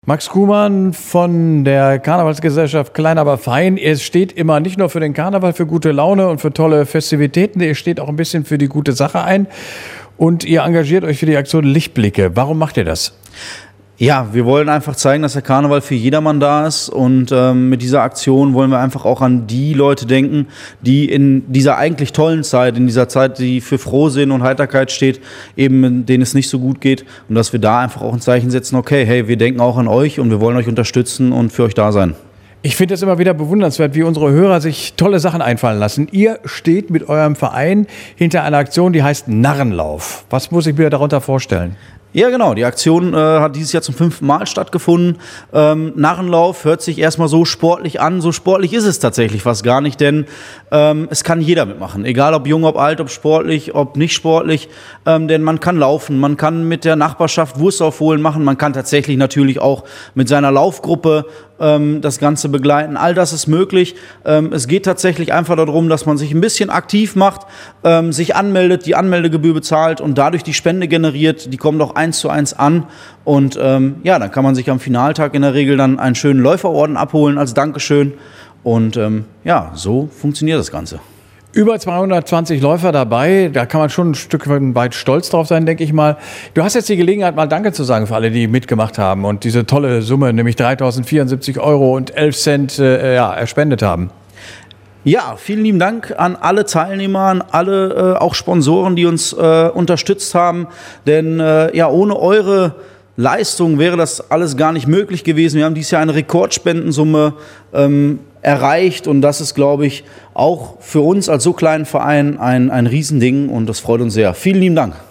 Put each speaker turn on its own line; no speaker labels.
Max Kuhmann von der Karnevalsgesellschaft Klein aber fein. Er steht immer nicht nur für den Karneval, für gute Laune und für tolle Festivitäten, er steht auch ein bisschen für die gute Sache ein. Und ihr engagiert euch für die Aktion Lichtblicke. Warum macht ihr das?
Ja, wir wollen einfach zeigen, dass der Karneval für jedermann da ist und mit dieser Aktion wollen wir einfach auch an die Leute denken, die in dieser eigentlich tollen Zeit, in dieser Zeit, die für Frohsinn und Heiterkeit steht, eben denen es nicht so gut geht und dass wir da einfach auch ein Zeichen setzen, okay, hey, wir denken auch an euch und wir wollen euch unterstützen und für euch da sein.
Ich finde es immer wieder bewundernswert, wie unsere Hörer sich tolle Sachen einfallen lassen. Ihr steht mit eurem Verein hinter einer Aktion, die heißt Narrenlauf. Was muss ich mir darunter vorstellen?
Ja, genau. Die Aktion hat dieses Jahr zum 5. Mal stattgefunden. Narrenlauf hört sich erstmal so sportlich an. So sportlich ist es tatsächlich fast gar nicht, denn es kann jeder mitmachen. Egal ob jung, ob alt, ob sportlich, ob nicht sportlich. Denn man kann laufen, man kann mit der Nachbarschaft Wurst aufholen machen. Man kann tatsächlich natürlich auch mit seiner Laufgruppe das Ganze begleiten. All das ist möglich. Es geht tatsächlich einfach darum, dass man sich ein bisschen aktiv macht, sich anmeldet, die Anmeldegebühr bezahlt und dadurch die Spende generiert. Die kommen doch 1:1 an und ja, dann kann man sich am Finaltag in der Regel dann einen schönen Läuferorden abholen als Dankeschön und ja, so funktioniert das Ganze.
Über 220 Läufer dabei, da kann man schon ein Stück weit stolz drauf sein, denke ich mal. Du hast jetzt die Gelegenheit, mal Danke zu sagen für alle, die mitgemacht haben und diese tolle Summe, nämlich 3.074 Euro und 11 Cent erspendet haben.
Ja, vielen lieben Dank an alle Teilnehmer, an alle auch Sponsoren, die uns unterstützt haben, denn ja, ohne eure Leistung wäre das alles gar nicht möglich gewesen. Wir haben dieses Jahr eine Rekordspendensumme erreicht und das ist, glaube ich, auch für uns als so kleinen Verein ein Riesending und das freut uns sehr. Vielen lieben Dank.